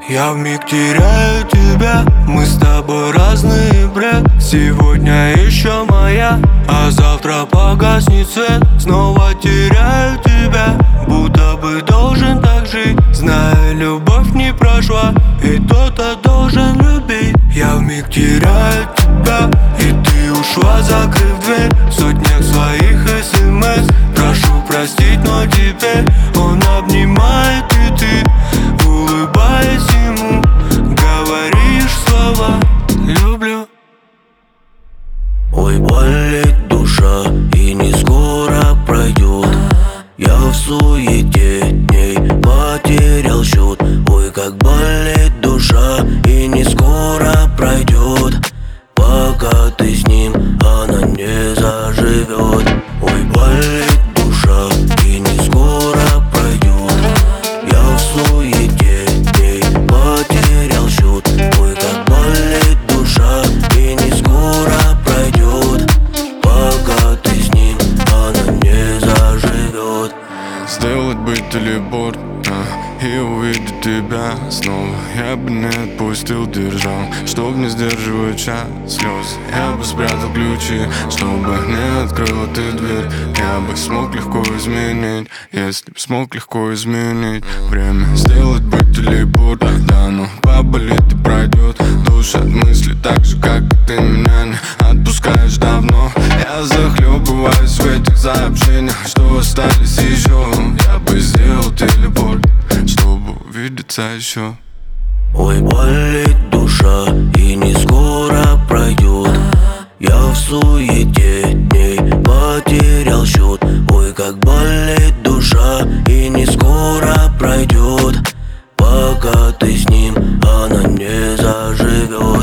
Я вмиг теряю тебя, мы с тобой разный бред. Сегодня еще моя, а завтра погаснет свет. Снова теряю тебя, будто бы должен так жить. Зная, любовь не прошла, и кто-то должен любить. Я вмиг теряю тебя, и ты ушла, закрыв дверь. В сотнях своих смс прошу простить, но теперь он обнимает, и ты, улыбаясь ему, говоришь слова «люблю». Ой, болит душа, и не скоро пройдет. Я в суете дней потерял счет. Ой, как болит душа, и не скоро пройдет. Пока ты с ним, она не заживет. Ой, болит душа, и не скоро пройдет. Я в суете дней потерял счет. Ой, как болит душа, и не скоро пройдет. Пока ты с ним, она не заживет. Сделать бы телепорт, и увидеть тебя снова. Я бы не отпустил, держал, чтоб не сдерживать час слез. Я бы спрятал ключи, чтобы не открыла ты дверь. Я бы смог легко изменить, если б смог легко изменить время. Сделать бы телепорт, да, но поболит и пройдет. Душа от мысли так же, как и ты меня не отпускаешь давно. Я захлебываюсь в этих сообщениях, что остались еще. Я бы сделал телепорт, чтобы увидеться еще. Ой, болит душа, и не скоро пройдет. Я в суете дней потерял счет. Ой, как болит душа, и не скоро пройдет. Пока ты с ним, она не заживет.